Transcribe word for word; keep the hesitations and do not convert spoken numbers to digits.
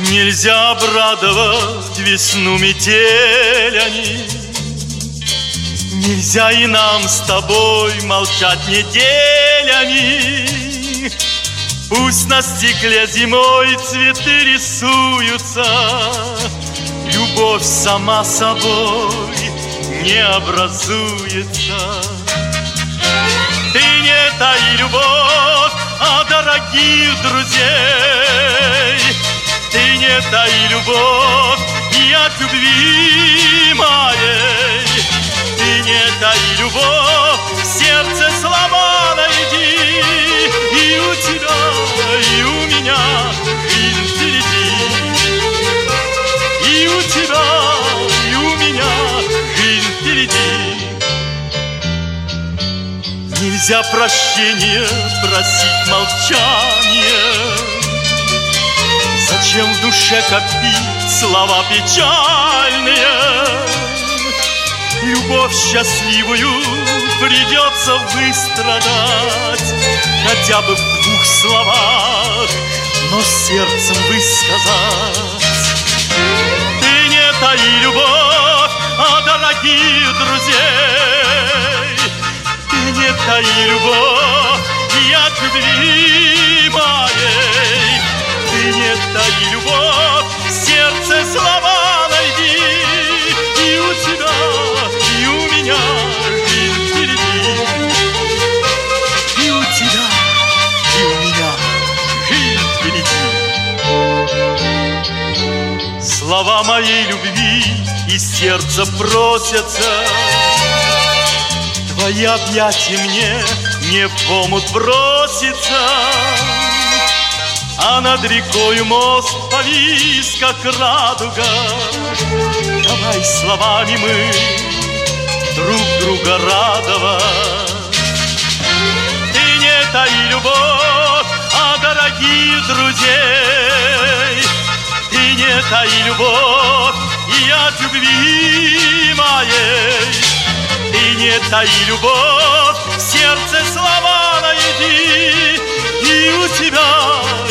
Нельзя обрадовать весну метелями, нельзя и нам с тобой молчать неделями. Пусть на стекле зимой цветы рисуются, любовь сама собой не образуется. Ты не таи любовь, а дорогих друзей. Ты не таи любовь и от любви моей. Ты не таи любовь, в сердце слова найди. И у тебя, и у меня жизнь впереди. И у тебя, и у меня жизнь впереди. Нельзя прощения просить молчание. Зачем в душе копить слова печальные? Любовь счастливую придется выстрадать, хотя бы в двух словах, но сердцем высказать. Ты не таи любовь, а дорогих друзей. Ты не таи любовь и от любви моей. Ты не таи любовь, в сердце слова найди. И у тебя, и у меня жизнь впереди. И у тебя, и у меня жизнь впереди. Слова моей любви из сердца просятся. Твои объятия мне не в омут бросится. А над рекою мост повис, как радуга. Давай словами мы друг друга радовать. Ты не таи любовь, а дорогих друзей. Ты не таи любовь и от любви моей. Ты не таи любовь, в сердце слова найди. И у тебя,